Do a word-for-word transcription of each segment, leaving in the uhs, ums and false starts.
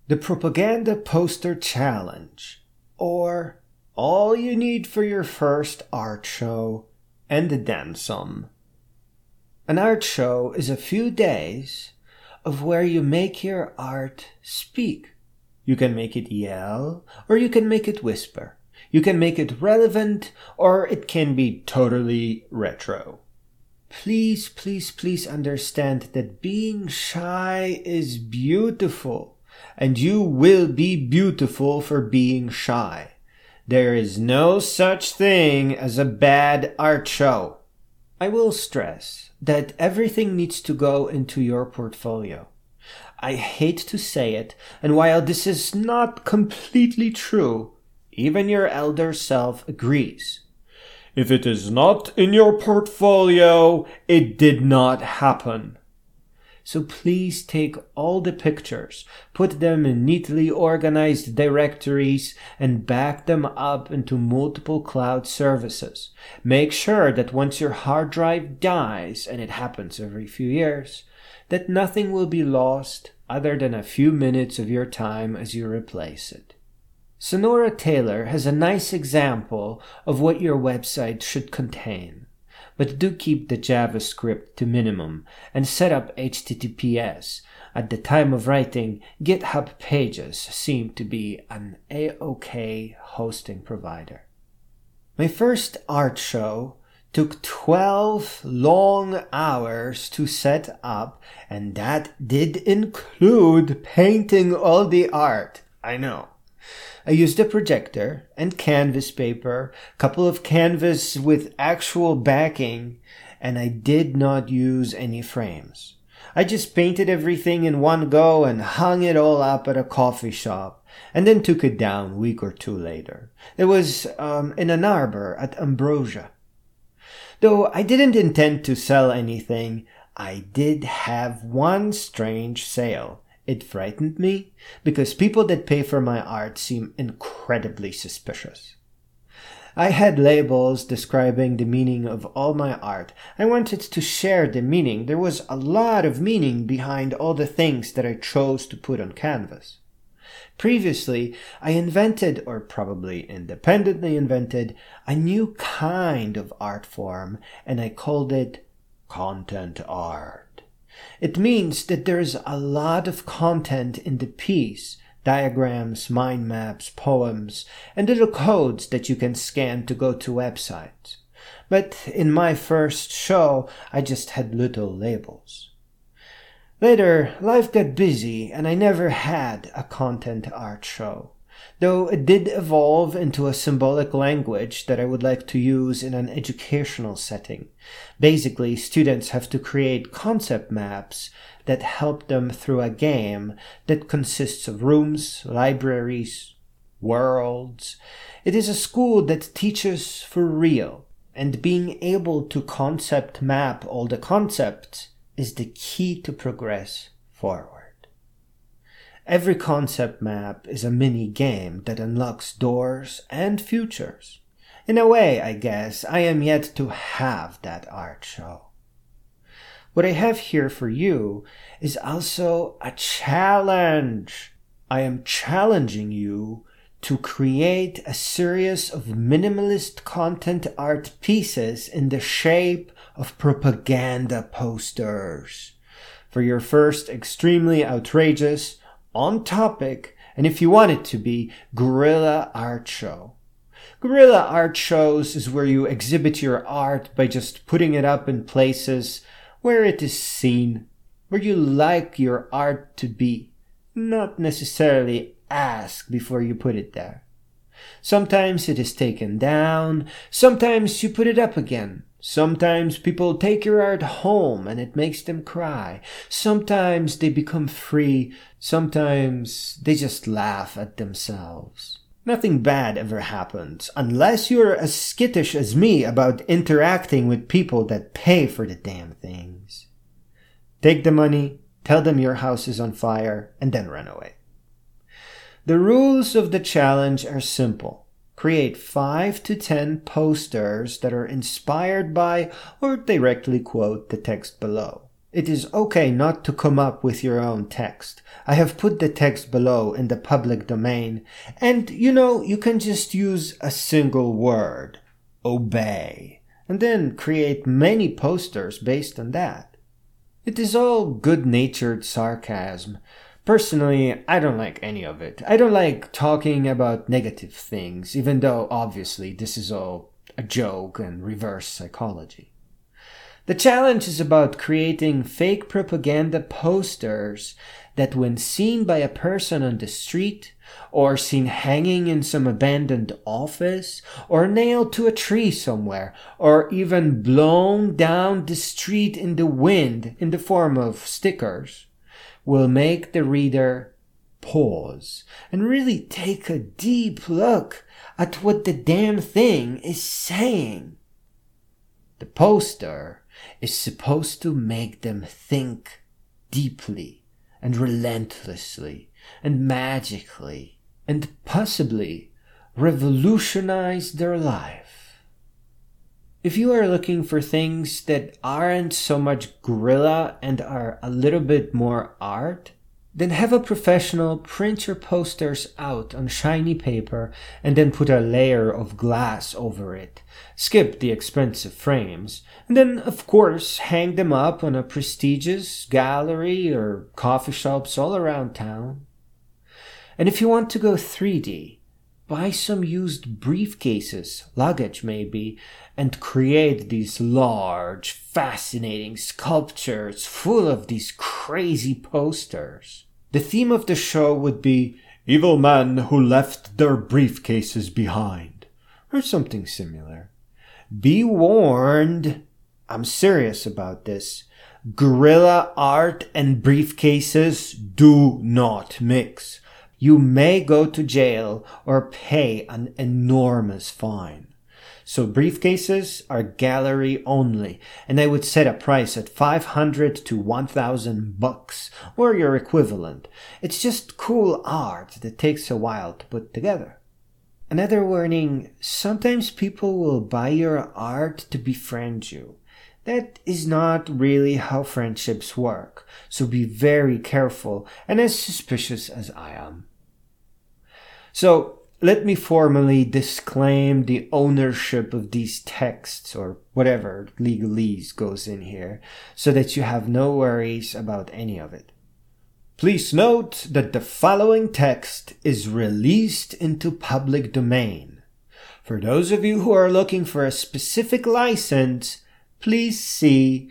The Propaganda Poster Challenge, or All You Need for Your First Art Show, and then some. An art show is a few days of where you make your art speak. You can make it yell, or you can make it whisper. You can make it relevant, or it can be totally retro. Please, please, please understand that being shy is beautiful, and you will be beautiful for being shy. There is no such thing as a bad art show. I will stress that everything needs to go into your portfolio. I hate to say it, and while this is not completely true, even your elder self agrees. If it is not in your portfolio, it did not happen. So please take all the pictures, put them in neatly organized directories, and back them up into multiple cloud services. Make sure that once your hard drive dies, and it happens every few years, that nothing will be lost other than a few minutes of your time as you replace it. Sonora Taylor has a nice example of what your website should contain, but do keep the JavaScript to minimum and set up H T T P S. At the time of writing, GitHub Pages seem to be an A-OK hosting provider. My first art show took twelve long hours to set up, and that did include painting all the art. I know. I used a projector and canvas paper, a couple of canvas with actual backing, and I did not use any frames. I just painted everything in one go and hung it all up at a coffee shop, and then took it down a week or two later. It was um, in Ann Arbor at Ambrosia. Though I didn't intend to sell anything, I did have one strange sale. It frightened me because people that pay for my art seem incredibly suspicious. I had labels describing the meaning of all my art. I wanted to share the meaning. There was a lot of meaning behind all the things that I chose to put on canvas. Previously, I invented, or probably independently invented, a new kind of art form, and I called it content art. It means that there's a lot of content in the piece, diagrams, mind maps, poems, and little codes that you can scan to go to websites. But in my first show, I just had little labels. Later, life got busy and I never had a content art show, though it did evolve into a symbolic language that I would like to use in an educational setting. Basically, students have to create concept maps that help them through a game that consists of rooms, libraries, worlds. It is a school that teaches for real, and being able to concept map all the concepts is the key to progress forward. Every concept map is a mini game that unlocks doors and futures. In a way, I guess, I am yet to have that art show. What I have here for you is also a challenge. I am challenging you to create a series of minimalist content art pieces in the shape of propaganda posters. For your first extremely outrageous, on topic, and if you want it to be, guerrilla art show. Guerrilla art shows is where you exhibit your art by just putting it up in places where it is seen, where you like your art to be, not necessarily ask before you put it there. Sometimes it is taken down, sometimes you put it up again. Sometimes people take your art home and it makes them cry. Sometimes they become free. Sometimes they just laugh at themselves. Nothing bad ever happens unless you're as skittish as me about interacting with people that pay for the damn things. Take the money, tell them your house is on fire, and then run away. The rules of the challenge are simple. Create five to ten posters that are inspired by or directly quote the text below. It is okay not to come up with your own text. I have put the text below in the public domain, and you know, you can just use a single word, obey, and then create many posters based on that. It is all good-natured sarcasm. Personally, I don't like any of it. I don't like talking about negative things, even though obviously this is all a joke and reverse psychology. The challenge is about creating fake propaganda posters that, when seen by a person on the street, or seen hanging in some abandoned office, or nailed to a tree somewhere, or even blown down the street in the wind in the form of stickers, will make the reader pause and really take a deep look at what the damn thing is saying. The poster is supposed to make them think deeply and relentlessly and magically and possibly revolutionize their life. If you are looking for things that aren't so much guerrilla and are a little bit more art, then have a professional print your posters out on shiny paper and then put a layer of glass over it. Skip the expensive frames, and then of course hang them up on a prestigious gallery or coffee shops all around town. And if you want to go three D, buy some used briefcases, luggage maybe, and create these large, fascinating sculptures full of these crazy posters. The theme of the show would be evil men who left their briefcases behind, or something similar. Be warned, I'm serious about this. Guerrilla art and briefcases do not mix. You may go to jail or pay an enormous fine. So briefcases are gallery only, and I would set a price at five hundred to one thousand bucks, or your equivalent. It's just cool art that takes a while to put together. Another warning, sometimes people will buy your art to befriend you. That is not really how friendships work, so be very careful and as suspicious as I am. So, let me formally disclaim the ownership of these texts, or whatever legalese goes in here, so that you have no worries about any of it. Please note that the following text is released into public domain. For those of you who are looking for a specific license, please see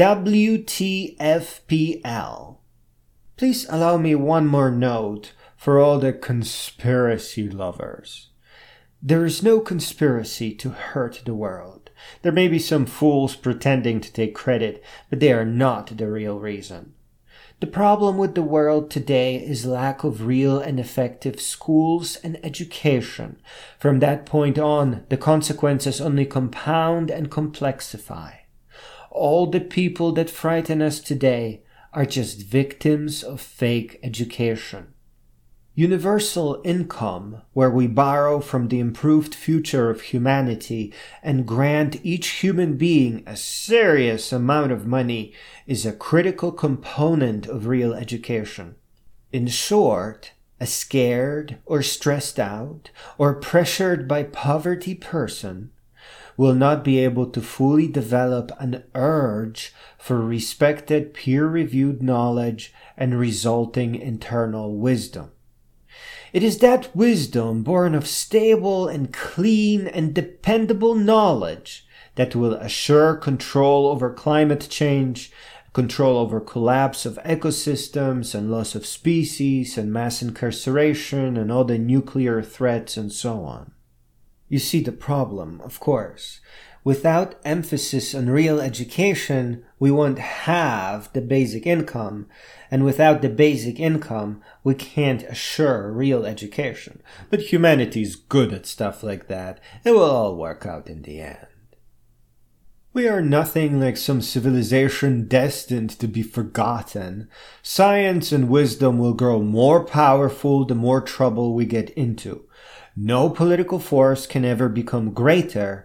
W T F P L. Please allow me one more note for all the conspiracy lovers. There is no conspiracy to hurt the world. There may be some fools pretending to take credit, but they are not the real reason. The problem with the world today is lack of real and effective schools and education. From that point on, the consequences only compound and complexify. All the people that frighten us today are just victims of fake education. Universal income, where we borrow from the improved future of humanity and grant each human being a serious amount of money, is a critical component of real education. In short, a scared or stressed out or pressured by poverty person will not be able to fully develop an urge for respected peer-reviewed knowledge and resulting internal wisdom. It is that wisdom born of stable and clean and dependable knowledge that will assure control over climate change, control over collapse of ecosystems and loss of species and mass incarceration and all the nuclear threats and so on. You see the problem, of course. Without emphasis on real education, we won't have the basic income, and without the basic income, we can't assure real education. But humanity's good at stuff like that. It will all work out in the end. We are nothing like some civilization destined to be forgotten. Science and wisdom will grow more powerful the more trouble we get into. No political force can ever become greater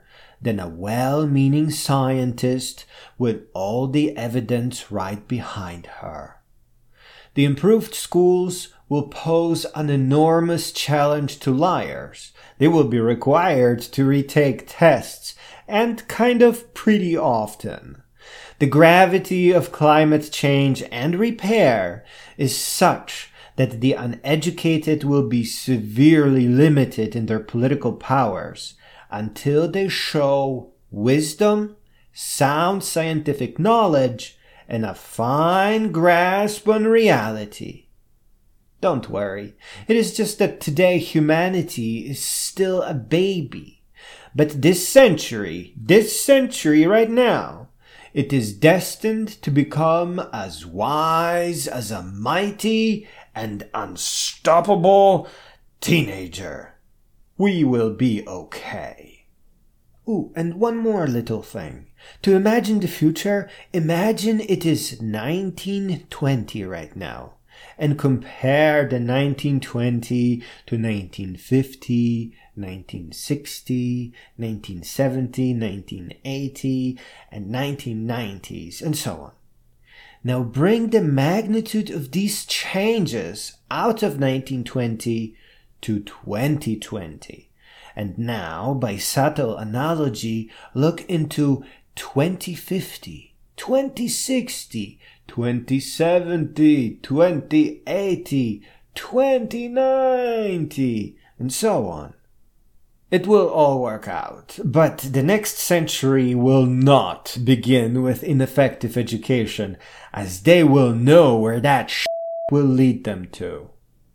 than a well-meaning scientist with all the evidence right behind her. The improved schools will pose an enormous challenge to liars. They will be required to retake tests, and kind of pretty often. The gravity of climate change and repair is such that the uneducated will be severely limited in their political powers until they show wisdom, sound scientific knowledge, and a fine grasp on reality. Don't worry, it is just that today humanity is still a baby. But this century, this century right now, it is destined to become as wise as a mighty and unstoppable teenager. We will be okay. Ooh, and one more little thing. To imagine the future, imagine it is nineteen twenty right now, and compare the nineteen twenty to nineteen fifty, nineteen sixty, nineteen seventy, nineteen eighty, and nineteen nineties, and so on. Now bring the magnitude of these changes out of nineteen twenty to twenty twenty. And now, by subtle analogy, look into twenty fifty, twenty sixty, twenty seventy, twenty eighty, twenty ninety, and so on. It will all work out, but the next century will not begin with ineffective education, as they will know where that shit will lead them to.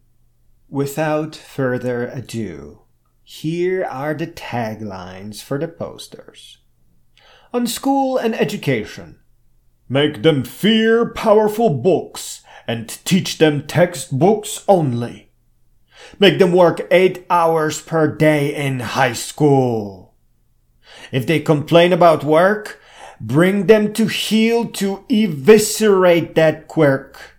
Without further ado, here are the taglines for the posters. On school and education. Make them fear powerful books and teach them textbooks only. Make them work eight hours per day in high school. If they complain about work, bring them to heel to eviscerate that quirk.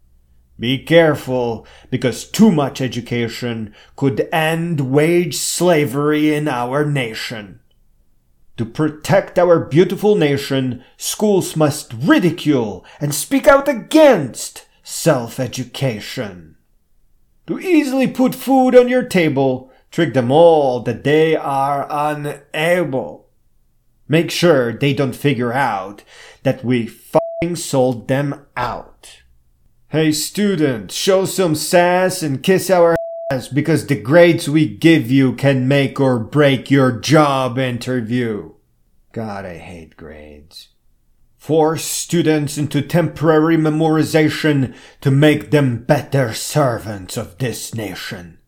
Be careful, because too much education could end wage slavery in our nation. To protect our beautiful nation, schools must ridicule and speak out against self-education. To easily put food on your table, trick them all that they are unable. Make sure they don't figure out that we f***ing sold them out. Hey student, show some sass and kiss our ass, because the grades we give you can make or break your job interview. God, I hate grades. Force students into temporary memorization to make them better servants of this nation.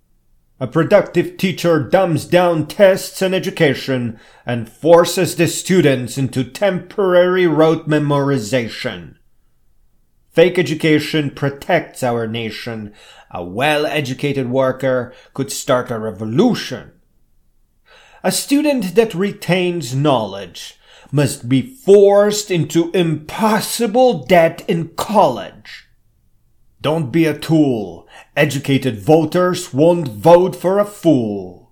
A productive teacher dumbs down tests and education and forces the students into temporary rote memorization. Fake education protects our nation. A well-educated worker could start a revolution. A student that retains knowledge must be forced into impossible debt in college. Don't be a tool. Educated voters won't vote for a fool.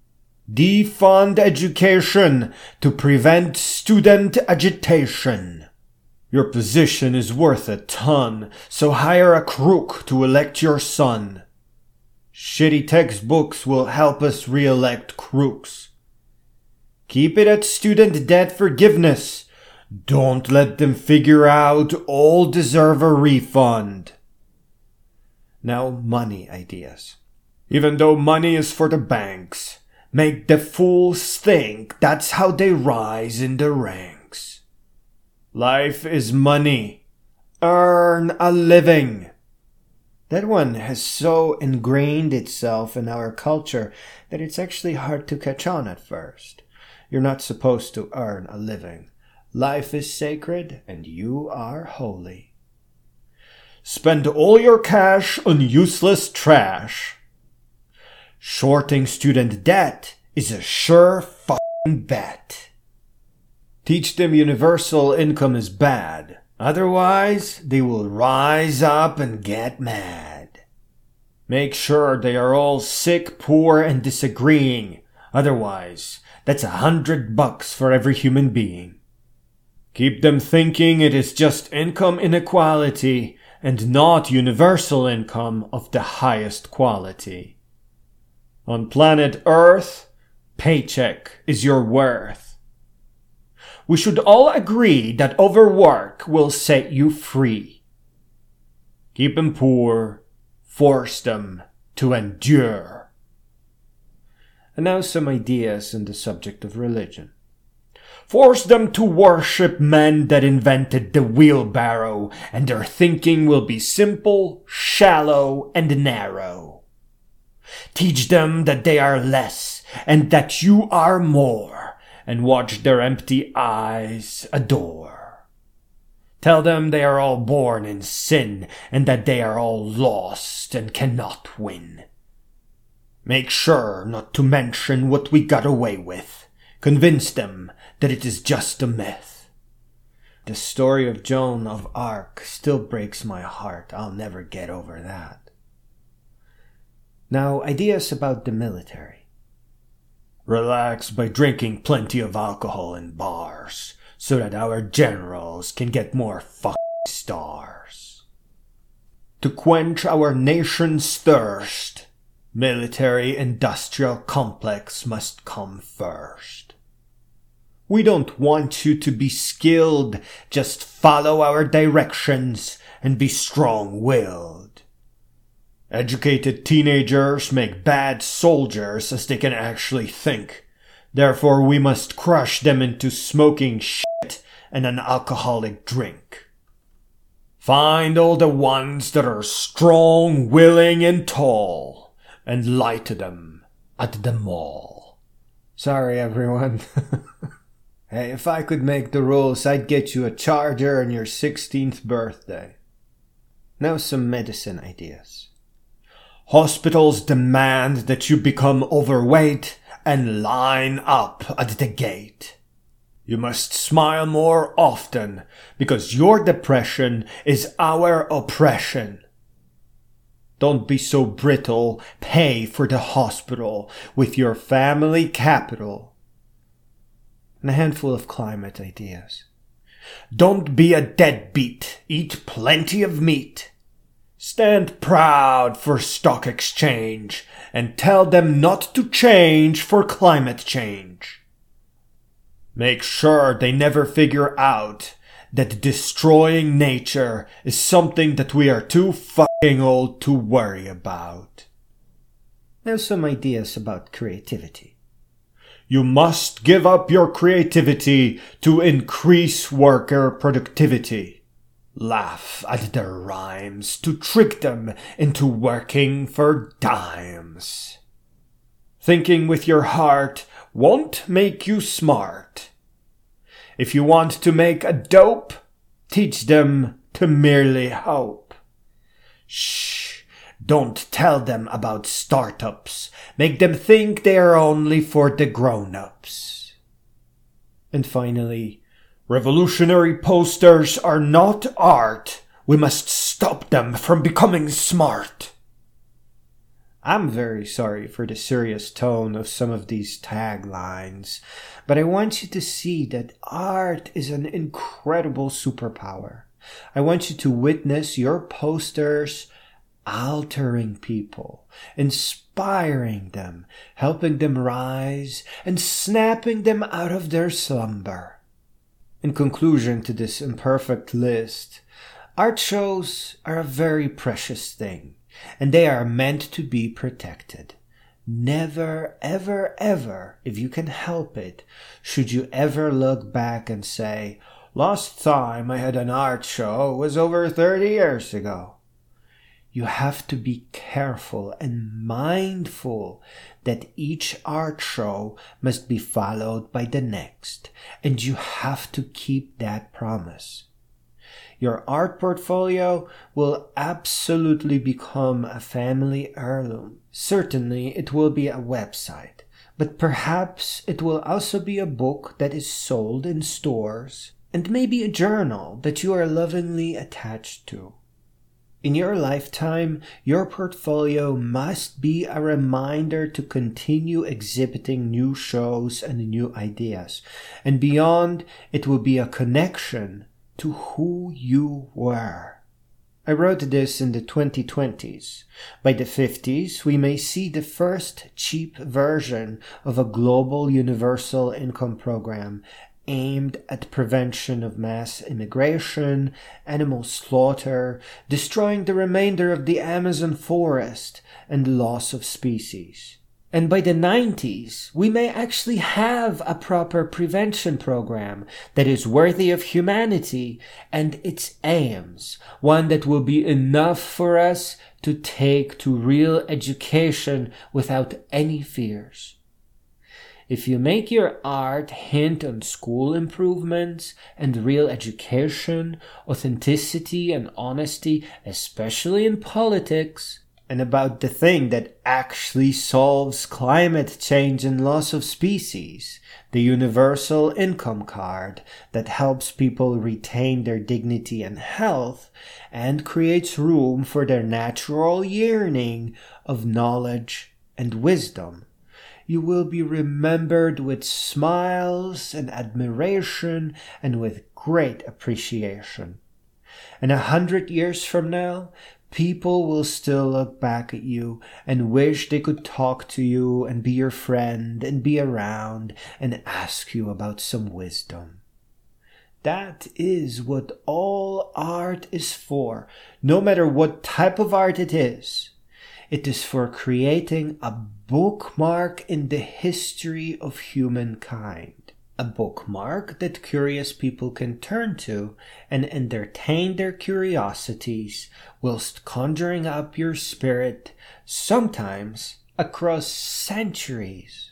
Defund education to prevent student agitation. Your position is worth a ton, so hire a crook to elect your son. Shitty textbooks will help us re-elect crooks. Keep it at student debt forgiveness. Don't let them figure out all deserve a refund. Now, money ideas. Even though money is for the banks, make the fools think that's how they rise in the ranks. Life is money. Earn a living. That one has so ingrained itself in our culture that it's actually hard to catch on at first. You're not supposed to earn a living. Life is sacred and you are holy. Spend all your cash on useless trash. Shorting student debt is a sure f***ing bet. Teach them universal income is bad. Otherwise, they will rise up and get mad. Make sure they are all sick, poor, and disagreeing. Otherwise, that's a hundred bucks for every human being. Keep them thinking it is just income inequality and not universal income of the highest quality. On planet Earth, paycheck is your worth. We should all agree that overwork will set you free. Keep them poor, force them to endure. And now some ideas on the subject of religion. Force them to worship men that invented the wheelbarrow, and their thinking will be simple, shallow, and narrow. Teach them that they are less, and that you are more, and watch their empty eyes adore. Tell them they are all born in sin, and that they are all lost and cannot win. Make sure not to mention what we got away with. Convince them that it is just a myth. The story of Joan of Arc still breaks my heart. I'll never get over that. Now, ideas about the military. Relax by drinking plenty of alcohol in bars, so that our generals can get more fucking stars. To quench our nation's thirst, military-industrial complex must come first. We don't want you to be skilled, just follow our directions and be strong-willed. Educated teenagers make bad soldiers as they can actually think. Therefore we must crush them into smoking shit and an alcoholic drink. Find all the ones that are strong, willing, and tall, and lie to them at the mall. Sorry, everyone. Hey, if I could make the rules, I'd get you a charger on your sixteenth birthday. Now some medicine ideas. Hospitals demand that you become overweight and line up at the gate. You must smile more often, because your depression is our oppression. Don't be so brittle, pay for the hospital with your family capital. And a handful of climate ideas. Don't be a deadbeat, eat plenty of meat. Stand proud for stock exchange, and tell them not to change for climate change. Make sure they never figure out that destroying nature is something that we are too fucking old to worry about. Now some ideas about creativity. You must give up your creativity to increase worker productivity. Laugh at their rhymes to trick them into working for dimes. Thinking with your heart won't make you smart. If you want to make a dope, teach them to merely hope. Shh. Don't tell them about startups. Make them think they are only for the grown-ups. And finally, revolutionary posters are not art. We must stop them from becoming smart. I'm very sorry for the serious tone of some of these taglines, but I want you to see that art is an incredible superpower. I want you to witness your posters altering people, inspiring them, helping them rise, and snapping them out of their slumber. In conclusion to this imperfect list, art shows are a very precious thing, and they are meant to be protected. Never, ever, ever, if you can help it, should you ever look back and say, "Last time I had an art show was over thirty years ago." You have to be careful and mindful that each art show must be followed by the next, and you have to keep that promise. Your art portfolio will absolutely become a family heirloom. Certainly it will be a website, but perhaps it will also be a book that is sold in stores, and maybe a journal that you are lovingly attached to. In your lifetime, your portfolio must be a reminder to continue exhibiting new shows and new ideas. And beyond, it will be a connection to who you were. I wrote this in the twenty twenties. By the fifties, we may see the first cheap version of a global universal income program aimed at prevention of mass immigration, animal slaughter, destroying the remainder of the Amazon forest, and loss of species. And by the nineties, we may actually have a proper prevention program that is worthy of humanity and its aims, one that will be enough for us to take to real education without any fears. If you make your art hint on school improvements and real education, authenticity and honesty, especially in politics, and about the thing that actually solves climate change and loss of species, the universal income card that helps people retain their dignity and health and creates room for their natural yearning of knowledge and wisdom, you will be remembered with smiles and admiration and with great appreciation. And a hundred years from now, people will still look back at you and wish they could talk to you and be your friend and be around and ask you about some wisdom. That is what all art is for, no matter what type of art it is. It is for creating a bookmark in the history of humankind. A bookmark that curious people can turn to and entertain their curiosities whilst conjuring up your spirit, sometimes across centuries.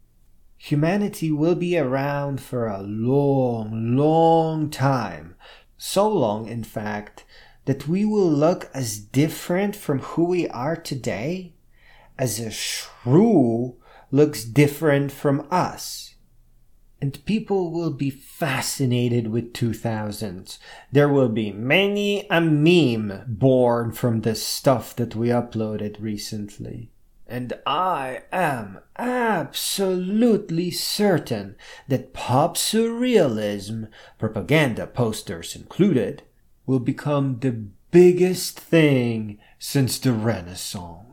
Humanity will be around for a long, long time. So long, in fact, that we will look as different from who we are today as a shrew looks different from us. And people will be fascinated with two thousands. There will be many a meme born from the stuff that we uploaded recently. And I am absolutely certain that pop surrealism, propaganda posters included, will become the biggest thing since the Renaissance.